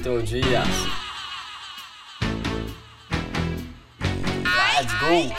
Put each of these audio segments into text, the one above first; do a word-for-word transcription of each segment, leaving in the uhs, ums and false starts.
Cleiton Dias. Let's go.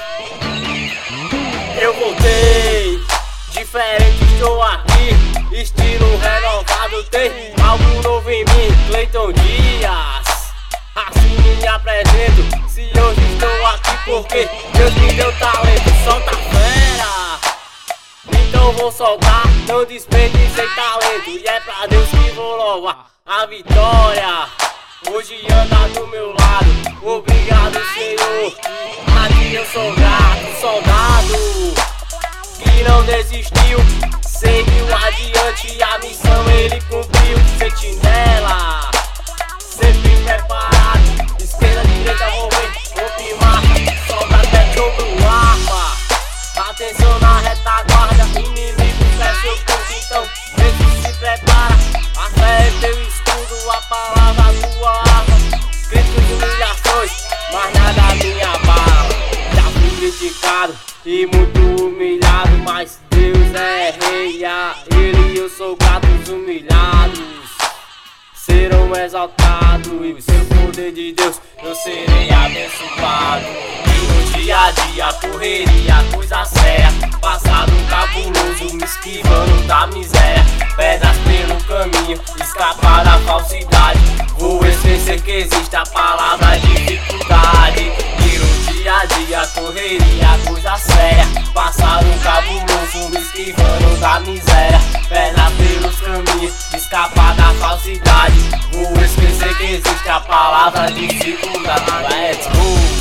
Eu voltei, diferente estou aqui, estilo renovado, tem algo novo em mim, Cleiton Dias. Assim me apresento, se hoje estou aqui porque Deus me deu talento, solta fera. Então vou soltar, não desperdicei talento, e é pra Deus que vou louvar a vitória. Hoje anda do meu lado, obrigado Senhor. Aqui eu sou grato, soldado que não desistiu, seguiu adiante, a missão ele cumpriu. Sentinela, sempre preparado, esquerda, direita, vou ver, vou primar, soldado é todo arma. Atenção na retaguarda, inimigo é seu ponto, então vê se se prepara. A fé é teu escudo, a palavra a tua arma. Críticos de humilhações, mas nada minha bala. Já fui criticado e muito humilhado, mas Deus é rei, a ele eu sou grato. Os humilhados serão exaltados, e o seu poder de Deus eu serei abençoado. E no dia a dia correria, coisa séria, passado cabuloso, me esquivando da miséria, pedras pelo caminho, escapar da falsidade. Vou esquecer que existe a palavra dificuldade. E no dia a dia correria, coisa séria, passado cabuloso, me esquivando da miséria, pedras pelos caminhos, escapar da falsidade. Vou esquecer que existe a palavra dificuldade. Let's go.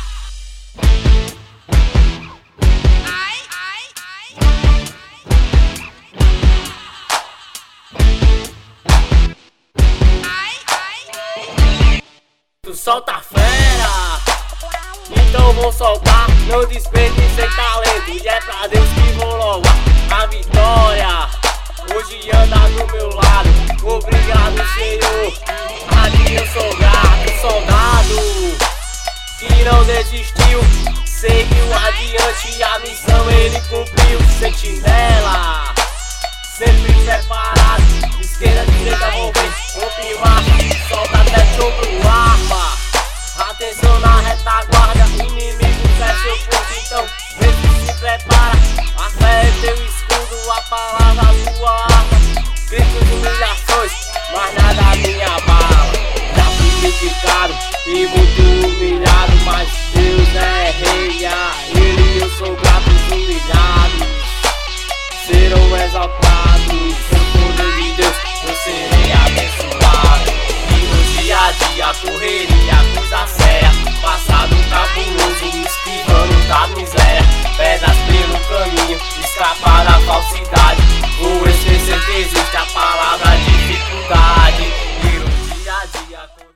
Tu solta fera, então vou soltar, não desperdicei talento, e é pra Deus que vou louvar a vitória. Hoje anda do meu lado, obrigado Senhor. Aqui eu sou grato, soldado que não desistiu, seguiu adiante, a missão ele cumpriu.